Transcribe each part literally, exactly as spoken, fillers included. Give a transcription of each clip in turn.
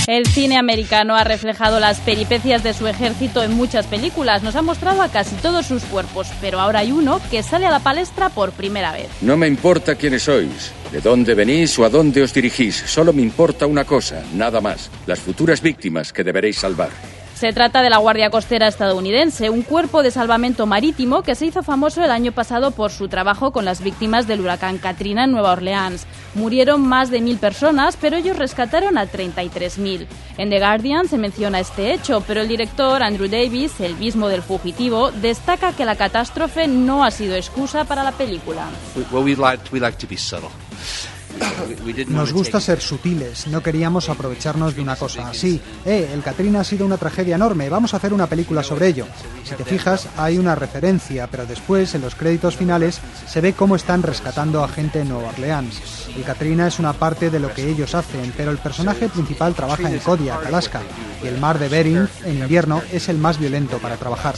El cine americano ha reflejado las peripecias de su ejército en muchas películas. Nos ha mostrado a casi todos sus cuerpos, pero ahora hay uno que sale a la palestra por primera vez. No me importa quiénes sois, de dónde venís o a dónde os dirigís. Solo me importa una cosa, nada más. Las futuras víctimas que deberéis salvar. Se trata de la Guardia Costera estadounidense, un cuerpo de salvamento marítimo que se hizo famoso el año pasado por su trabajo con las víctimas del huracán Katrina en Nueva Orleans. Murieron más de mil personas, pero ellos rescataron a treinta y tres mil. En The Guardian se menciona este hecho, pero el director Andrew Davis, el mismo del fugitivo, destaca que la catástrofe no ha sido excusa para la película. Well, we like, we like to be subtle. Nos gusta ser sutiles, no queríamos aprovecharnos de una cosa así. Eh, el Katrina ha sido una tragedia enorme, vamos a hacer una película sobre ello. Si te fijas, hay una referencia, pero después, en los créditos finales, se ve cómo están rescatando a gente en Nueva Orleans. El Katrina es una parte de lo que ellos hacen, pero el personaje principal trabaja en Kodiak, Alaska, y el mar de Bering, en invierno, es el más violento para trabajar.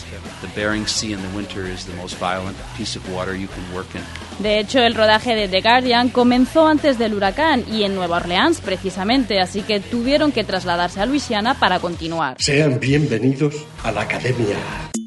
De hecho, el rodaje de The Guardian comenzó antes del huracán y en Nueva Orleans, precisamente, así que tuvieron que trasladarse a Luisiana para continuar. Sean bienvenidos a la academia.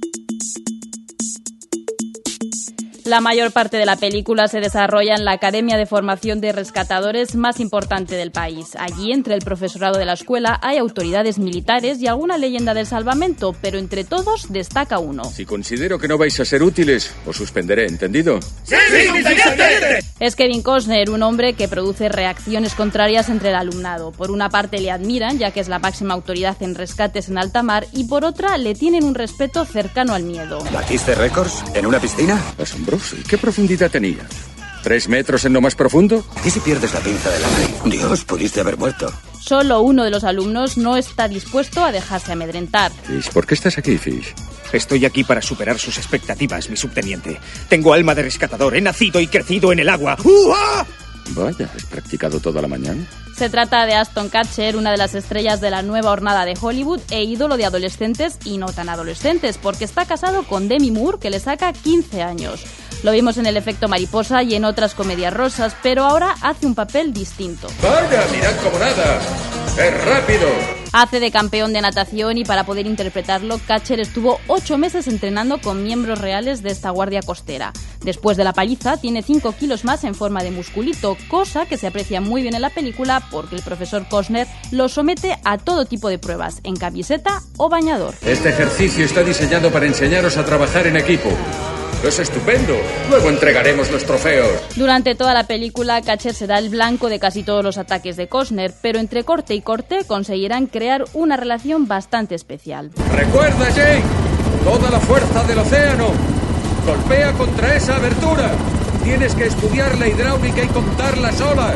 La mayor parte de la película se desarrolla en la academia de formación de rescatadores más importante del país. Allí, entre el profesorado de la escuela, hay autoridades militares y alguna leyenda del salvamento, pero entre todos destaca uno. Si considero que no vais a ser útiles, os suspenderé, ¿entendido? ¡Sí, sí, sí, teniente! Es Kevin Costner, un hombre que produce reacciones contrarias entre el alumnado. Por una parte le admiran, ya que es la máxima autoridad en rescates en alta mar, y por otra le tienen un respeto cercano al miedo. ¿Batiste récords en una piscina? Asombroso. ¿Y qué profundidad tenía? ¿Tres metros en lo más profundo? ¿Y si pierdes la pinza de la nariz? Dios, pudiste haber muerto. Solo uno de los alumnos no está dispuesto a dejarse amedrentar. Fish, ¿por qué estás aquí, Fish? Estoy aquí para superar sus expectativas, mi subteniente. Tengo alma de rescatador, he nacido y crecido en el agua. ¡Uh-ah! Vaya, ¿has practicado toda la mañana? Se trata de Ashton Kutcher, una de las estrellas de la nueva hornada de Hollywood e ídolo de adolescentes y no tan adolescentes, porque está casado con Demi Moore, que le saca quince años. Lo vimos en El efecto mariposa y en otras comedias rosas, pero ahora hace un papel distinto. ¡Vaya, mirad como nada! ¡Es rápido! Hace de campeón de natación y para poder interpretarlo, Kutcher estuvo ocho meses entrenando con miembros reales de esta guardia costera. Después de la paliza, tiene cinco kilos más en forma de musculito, cosa que se aprecia muy bien en la película porque el profesor Costner lo somete a todo tipo de pruebas, en camiseta o bañador. Este ejercicio está diseñado para enseñaros a trabajar en equipo. ¡Es estupendo! Luego entregaremos los trofeos. Durante toda la película, Kutcher será el blanco de casi todos los ataques de Costner, pero entre corte y corte conseguirán crear una relación bastante especial. ¡Recuerda, Jake! ¡Toda la fuerza del océano! ¡Golpea contra esa abertura! Tienes que estudiar la hidráulica y contar las olas.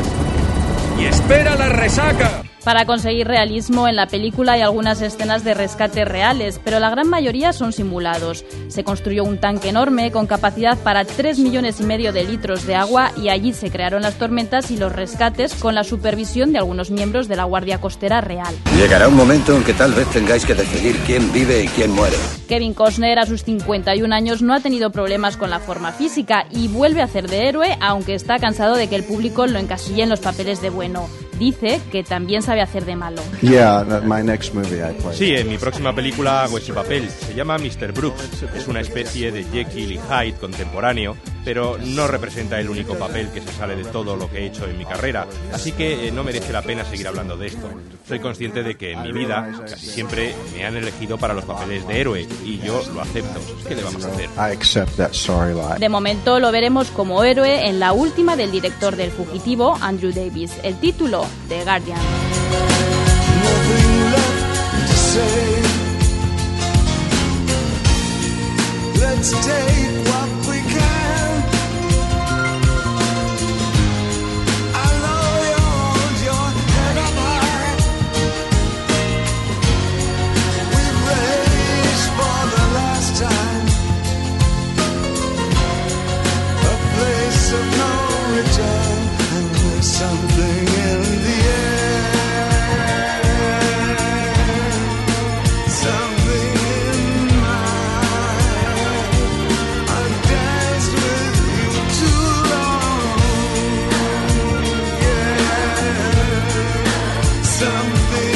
¡Y espera la resaca! Para conseguir realismo, en la película hay algunas escenas de rescate reales, pero la gran mayoría son simulados. Se construyó un tanque enorme con capacidad para tres millones y medio de litros de agua y allí se crearon las tormentas y los rescates con la supervisión de algunos miembros de la Guardia Costera real. Llegará un momento en que tal vez tengáis que decidir quién vive y quién muere. Kevin Costner, a sus cincuenta y un años, no ha tenido problemas con la forma física y vuelve a hacer de héroe, aunque está cansado de que el público lo encasille en los papeles de bueno. Dice que también sabe hacer de malo. Yeah, my next movie I play. Sí, en mi próxima película hago ese papel. Se llama mister Brooks. Es una especie de Jekyll y Hyde contemporáneo, pero no representa el único papel que se sale de todo lo que he hecho en mi carrera. Así que eh, no merece la pena seguir hablando de esto. Soy consciente de que en mi vida casi siempre me han elegido para los papeles de héroe y yo lo acepto. ¿Qué le vamos a hacer? I accept that storyline. De momento lo veremos como héroe en la última del director del fugitivo, Andrew Davis. El título, The Guardian. Let's take what we can. I know you hold your head up high. We've raced for the last time. A place of no return, and there's something in the air. Something